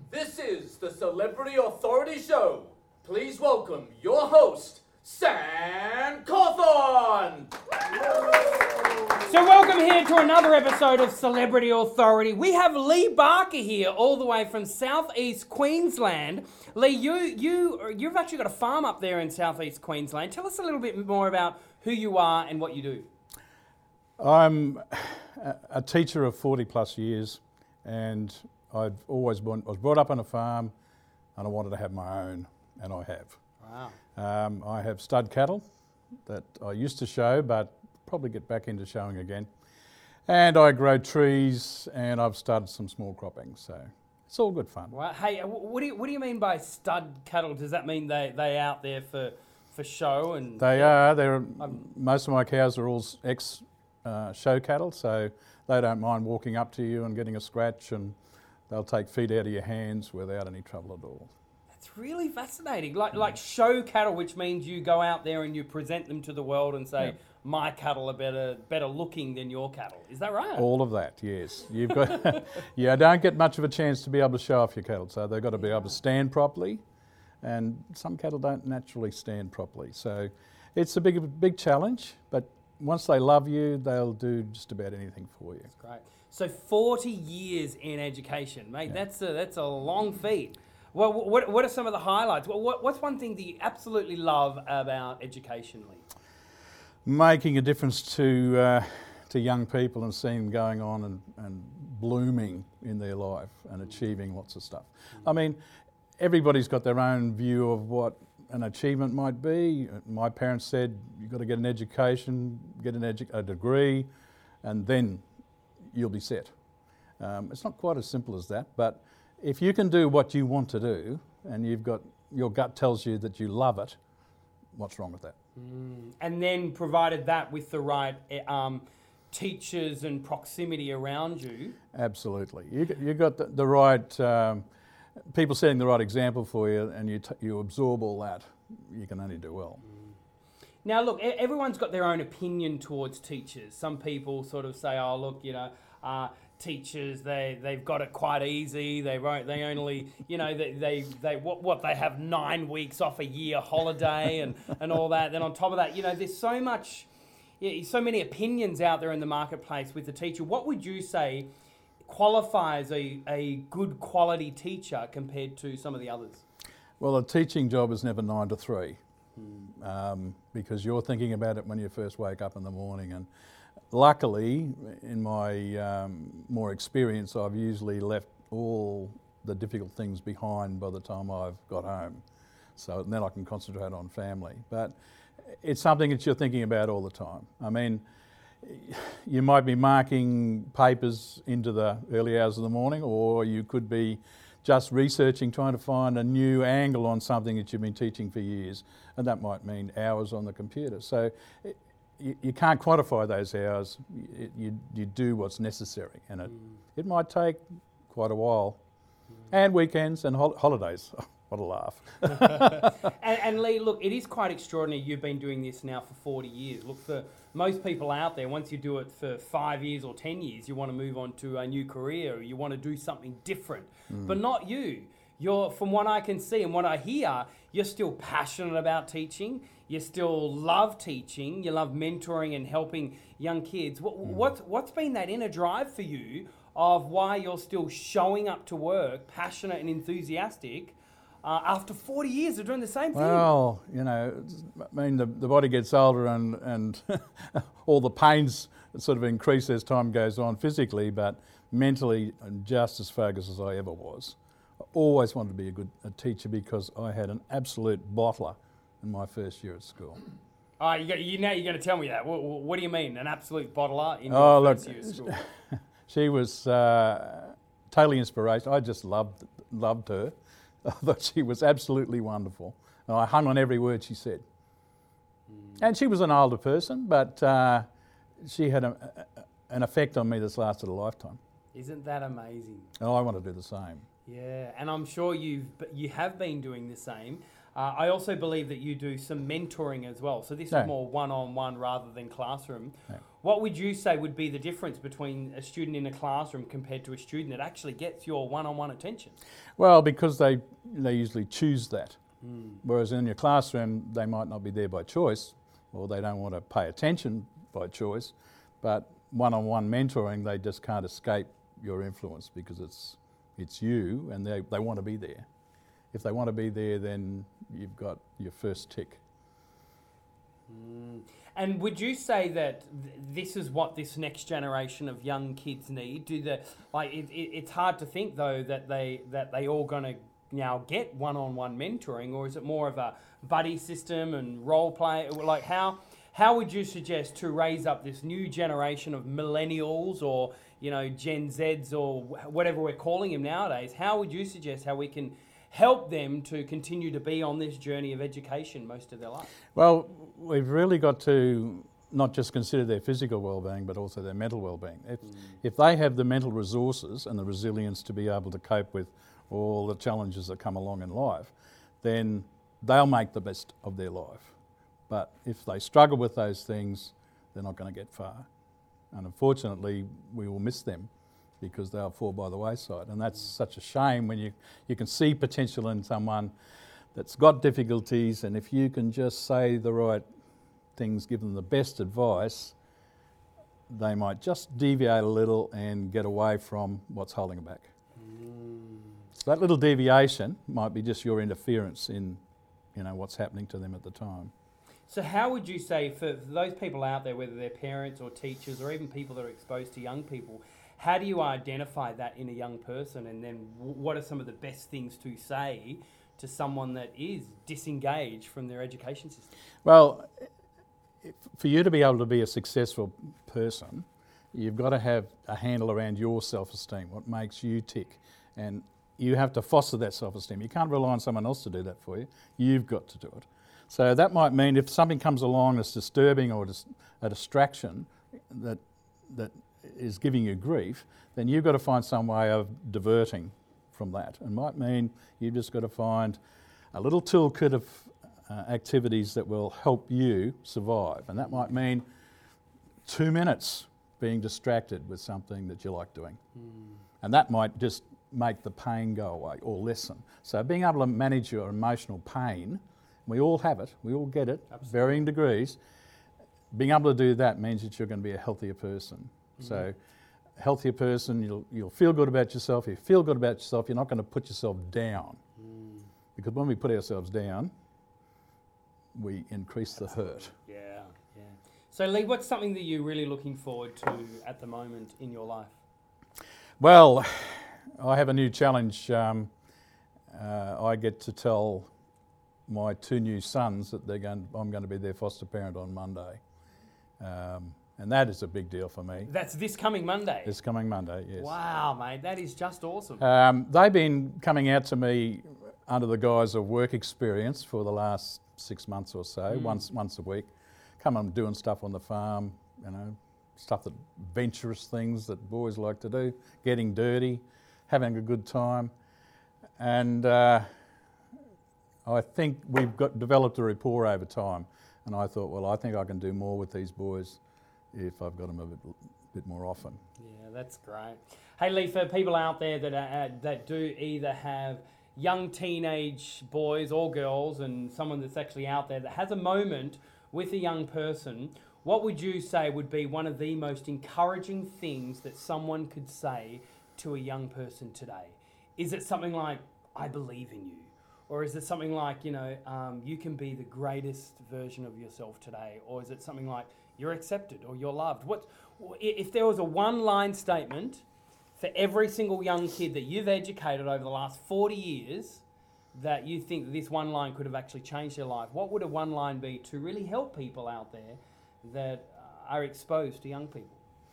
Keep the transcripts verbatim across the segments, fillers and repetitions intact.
This is the Celebrity Authority Show. Please welcome your host, Sam Cawthorn. So welcome here to another episode of Celebrity Authority. We have Lee Barker here, all the way from southeast Queensland. Lee, you you you've actually got a farm up there in southeast Queensland. Tell us a little bit more about who you are and what you do. I'm a teacher of forty plus years, and I've always been, I was brought up on a farm, and I wanted to have my own, and I have. Wow. Um, I have stud cattle that I used to show, but probably get back into showing again. And I grow trees, and I've started some small cropping, so it's all good fun. Wow. Hey, what do you what do you mean by stud cattle? Does that mean they they out there for for show and? They are. They're um, most of my cows are all ex uh, show cattle, so they don't mind walking up to you and getting a scratch, and they'll take feed out of your hands without any trouble at all. It's really fascinating. Like like show cattle, which means you go out there and you present them to the world and say, yeah, my cattle are better better looking than your cattle. Is that right? All of that, yes. You've got yeah, don't get much of a chance to be able to show off your cattle, so they've got to be able to stand properly, and some cattle don't naturally stand properly. So it's a big big challenge, but once they love you, they'll do just about anything for you. That's great. So forty years in education, mate. Yeah. That's a that's a long feat. Well, what what are some of the highlights? What what's one thing that you absolutely love about education, Lee? Making a difference to uh, to young people and seeing them going on and, and blooming in their life and achieving lots of stuff. Mm-hmm. I mean, everybody's got their own view of what an achievement might be. My parents said, you've got to get an education, get an edu- a degree, and then you'll be set. Um, it's not quite as simple as that, but if you can do what you want to do and you've got your gut tells you that you love it, what's wrong with that? Mm. And then provided that with the right um, teachers and proximity around you. Absolutely. You you got the, the right um, people setting the right example for you, and you t- you absorb all that, you can only do well. Mm. Now look, everyone's got their own opinion towards teachers. Some people sort of say, oh look, you know, uh, teachers, they they've got it quite easy. They won't. They only, you know, they they, they what what they have nine weeks off a year holiday and, and all that. Then on top of that, you know, there's so much, yeah, so many opinions out there in the marketplace with the teacher. What would you say qualifies a a good quality teacher compared to some of the others? Well, a teaching job is never nine to three, hmm. um, because you're thinking about it when you first wake up in the morning. And luckily, in my um, more experience, I've usually left all the difficult things behind by the time I've got home. So then I can concentrate on family. But it's something that you're thinking about all the time. I mean, you might be marking papers into the early hours of the morning, or you could be just researching, trying to find a new angle on something that you've been teaching for years. And that might mean hours on the computer. So it, You, you can't quantify those hours. You, you, you do what's necessary, and it, mm. it might take quite a while. Mm. And weekends and hol- holidays. Oh, what a laugh. and, and Lee, look, it is quite extraordinary. You've been doing this now for forty years. Look, for most people out there, once you do it for five years or ten years, you want to move on to a new career, or you want to do something different. Mm. But not you. You're, from what I can see and what I hear, you're still passionate about teaching. You still love teaching. You love mentoring and helping young kids. What, mm. what's, what's been that inner drive for you of why you're still showing up to work, passionate and enthusiastic, uh, after forty years of doing the same thing? Well, you know, I mean, the, the body gets older and, and all the pains sort of increase as time goes on physically, but mentally I'm just as focused as I ever was. I always wanted to be a good a teacher because I had an absolute bottler in my first year at school. Oh, you, got, you now you're going to tell me that. What, what do you mean, an absolute bottler in oh, your first look, year at school? She was uh, totally inspirational. I just loved loved her. I thought she was absolutely wonderful. And I hung on every word she said. Mm. And she was an older person, but uh, she had a, a, an effect on me that's lasted a lifetime. Isn't that amazing? And I want to do the same. Yeah, and I'm sure you've you have been doing the same. Uh, I also believe that you do some mentoring as well. So this Yeah. is more one-on-one rather than classroom. Yeah. What would you say would be the difference between a student in a classroom compared to a student that actually gets your one-on-one attention? Well, because they they usually choose that. Mm. Whereas in your classroom, they might not be there by choice, or they don't want to pay attention by choice. But one-on-one mentoring, they just can't escape your influence because it's it's you, and they, they want to be there. If they want to be there, then you've got your first tick. Mm. And would you say that th- this is what this next generation of young kids need? Do the like? It, it, it's hard to think though that they that they all going to now get one-on-one mentoring, or is it more of a buddy system and role play? Like how how would you suggest to raise up this new generation of millennials or you know Gen Zs or wh- whatever we're calling them nowadays? How would you suggest how we can help them to continue to be on this journey of education most of their life? Well, we've really got to not just consider their physical well-being, but also their mental well-being. If, mm. if they have the mental resources and the resilience to be able to cope with all the challenges that come along in life, then they'll make the best of their life. But if they struggle with those things, they're not going to get far. And unfortunately, we will miss them because they'll fall by the wayside. And that's such a shame when you, you can see potential in someone that's got difficulties, and if you can just say the right things, give them the best advice, they might just deviate a little and get away from what's holding them back. Mm. So that little deviation might be just your interference in, you know, what's happening to them at the time. So how would you say, for, for those people out there, whether they're parents or teachers or even people that are exposed to young people, how do you identify that in a young person, and then w- what are some of the best things to say to someone that is disengaged from their education system? Well, for you to be able to be a successful person, you've got to have a handle around your self-esteem, what makes you tick. And you have to foster that self-esteem. You can't rely on someone else to do that for you. You've got to do it. So that might mean if something comes along that's disturbing or dis- a distraction that that is giving you grief, then you've got to find some way of diverting from that. It might mean you've just got to find a little toolkit of uh, activities that will help you survive. And that might mean two minutes being distracted with something that you like doing. Mm. And that might just make the pain go away or lessen. So being able to manage your emotional pain, we all have it, we all get it, Absolutely. Varying degrees. Being able to do that means that you're going to be a healthier person. Mm. So a healthier person, you'll, you'll feel good about yourself. If you feel good about yourself, you're not going to put yourself down. Mm. Because when we put ourselves down, we increase the hurt. Yeah, yeah. So Lee, what's something that you're really looking forward to at the moment in your life? Well, I have a new challenge. Um, uh, I get to tell my two new sons that they're going, I'm going to be their foster parent on Monday. Um, and that is a big deal for me. That's this coming Monday? This coming Monday, yes. Wow, mate, that is just awesome. Um, they've been coming out to me under the guise of work experience for the last six months or so, mm. once once a week. Come and doing stuff on the farm, you know, stuff that venturous things that boys like to do, getting dirty, having a good time. And uh, I think we've got developed a rapport over time. And I thought, well, I think I can do more with these boys if I've got them a bit, bit more often. Yeah, that's great. Hey, Lee, for people out there that are, that do either have young teenage boys or girls and someone that's actually out there that has a moment with a young person, what would you say would be one of the most encouraging things that someone could say to a young person today? Is it something like, I believe in you? Or is it something like, you know, um, you can be the greatest version of yourself today? Or is it something like, you're accepted or you're loved? What if there was a one-line statement for every single young kid that you've educated over the last forty years that you think that this one line could have actually changed their life? What would a one line be to really help people out there that are exposed to young people?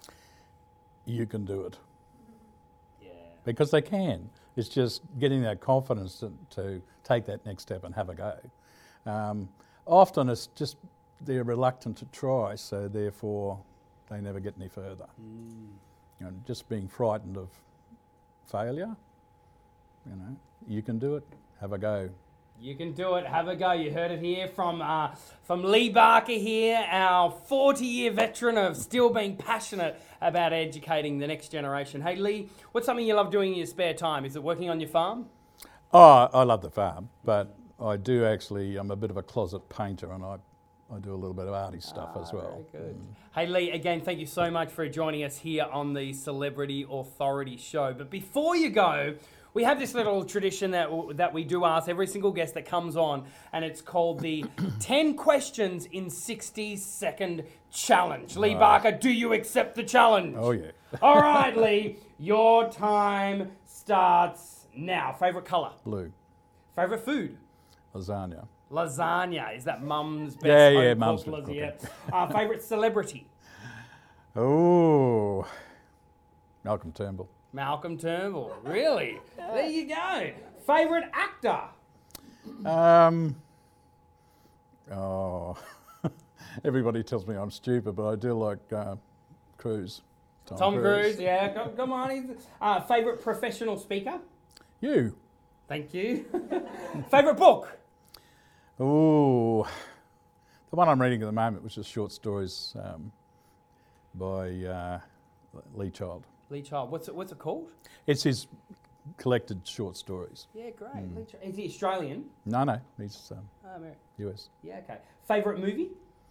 You can do it. Yeah. Because they can. It's just getting that confidence to, to take that next step and have a go. Um, often it's just they're reluctant to try, so therefore they never get any further. Mm. You know, just being frightened of failure, you know, you can do it, have a go. You can do it. Have a go. You heard it here from uh, from Lee Barker here, our forty-year veteran of still being passionate about educating the next generation. Hey, Lee, what's something you love doing in your spare time? Is it working on your farm? Oh, I love the farm, but I do actually, I'm a bit of a closet painter and I, I do a little bit of arty stuff Ah, as well. Very good. Mm. Hey, Lee, again, thank you so much for joining us here on the Celebrity Authority Show. But before you go, we have this little tradition that that we do ask every single guest that comes on, and it's called the ten questions in sixty second challenge. Lee Barker, do you accept the challenge? Oh, yeah. All right, Lee, your time starts now. Favourite colour? Blue. Favourite food? Lasagna. Lasagna. Is that mum's best Yeah, yeah, home mum's cooked best lasagna? Uh, favourite celebrity? Oh, Malcolm Turnbull. Malcolm Turnbull. Really? There you go. Favourite actor? Um, oh, everybody tells me I'm stupid, but I do like uh, Cruise. Tom, Tom Cruise. Yeah, come, come on. He's- Uh, favourite professional speaker? You. Thank you. Favourite book? Oh, the one I'm reading at the moment, which is short stories um, by uh, Lee Child. Lee Child. What's it, what's it called? It's his collected short stories. Yeah, great. Lee Child. Is he Australian? No, no, he's um, Oh, American. U S. Yeah, okay. Favourite movie?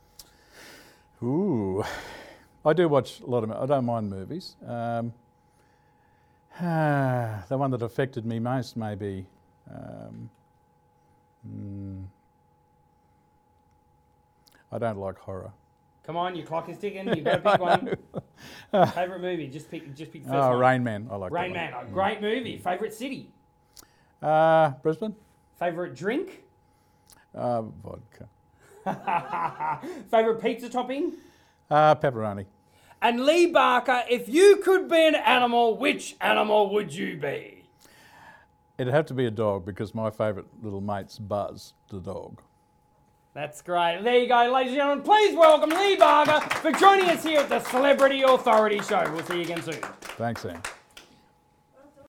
Ooh, I do watch a lot of. I don't mind movies. Um, the one that affected me most, maybe. Um, mm, I don't like horror. Come on, your clock is ticking. You've got to pick one. Favourite movie? Just pick. Just pick the first Oh, one. Rain Man. I like Rain that Man. Oh, great movie. Favourite city? one. Uh, Brisbane. Favourite drink? Uh, vodka. Favourite pizza topping? Uh, pepperoni. And Lee Barker, if you could be an animal, which animal would you be? It'd have to be a dog because my favourite little mate's Buzz, the dog. That's great. There you go, ladies and gentlemen. Please welcome Lee Barker for joining us here at the Celebrity Authority Show. We'll see you again soon. Thanks, Sam.